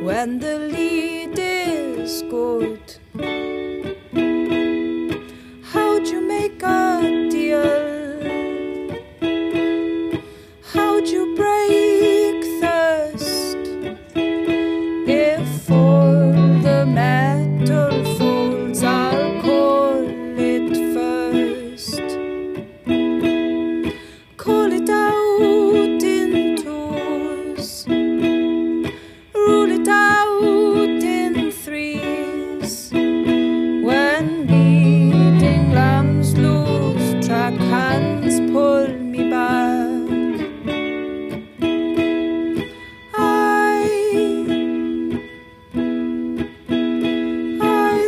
when the lead is good. How'd you make a deal? How'd you break thirst? If all the metal folds, I'll call it first. Call it out in twos, rule it out in threes. When bleeding lambs lose track, hands pull me back. I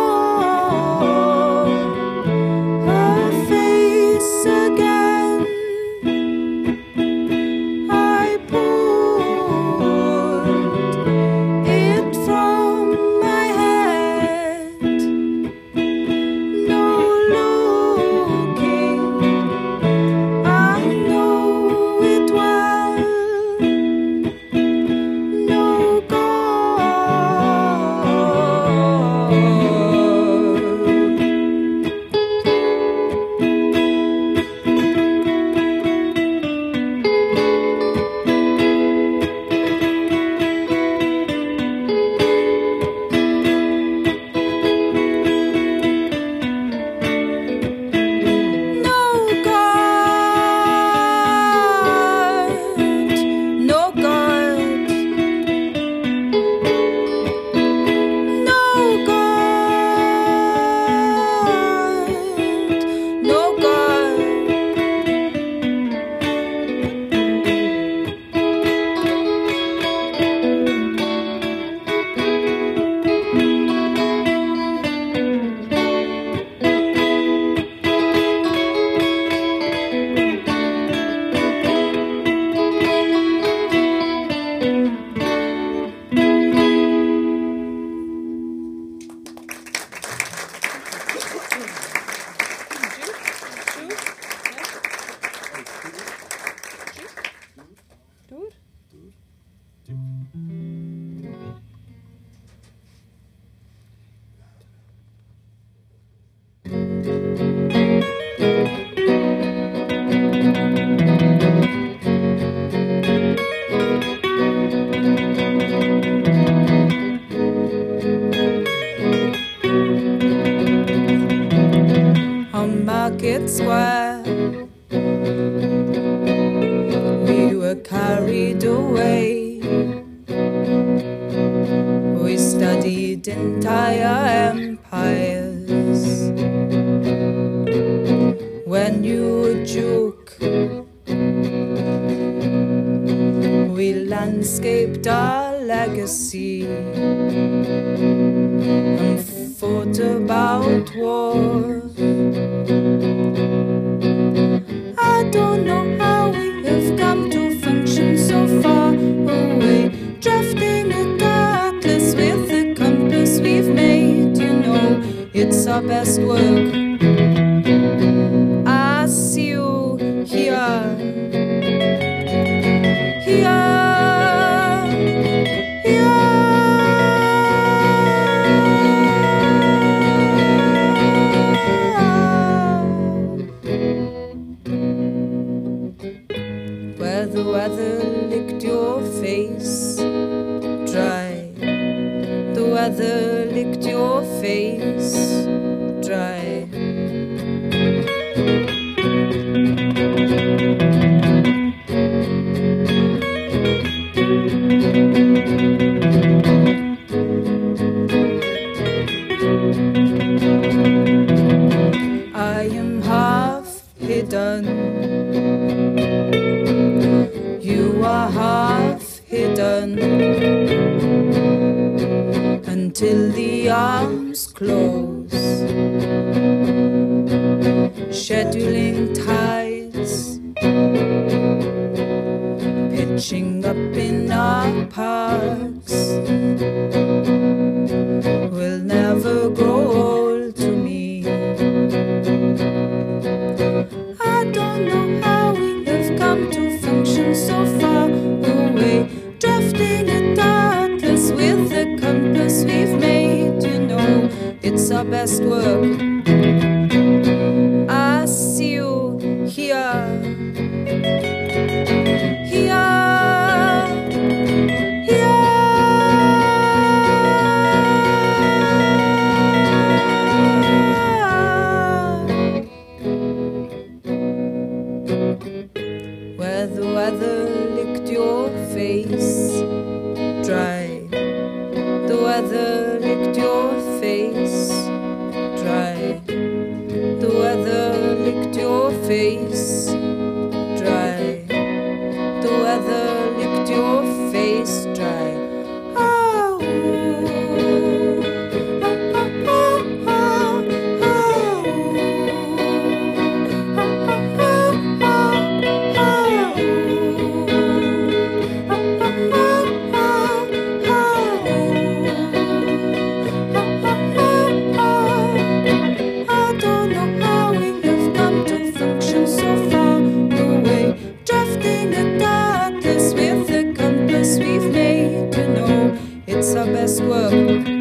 saw her face again. I pulled it from my head. No looking, I know it well. No on Market Square, we were carried away. We studied entire empires. When you were Duke, we landscaped our legacy and fought about war. I don't know how we have come to function so far away, drafting a atlas with the compass we've made. You know, it's our best work. I see you here, here. Where the weather licked your face dry, the weather licked your face dry. I am half hidden, you are half hidden, until the arms close, scheduling tides, pitching up in our parks. Will never grow old to me. I don't know how we have come to function so far away, drafting a atlas with our best work. I see you here, here. Where the weather licked your face dry, the weather licked your face dry, the weather licked your face dry, the weather licked your face dry. Oh, we've made, you know, it's our best work.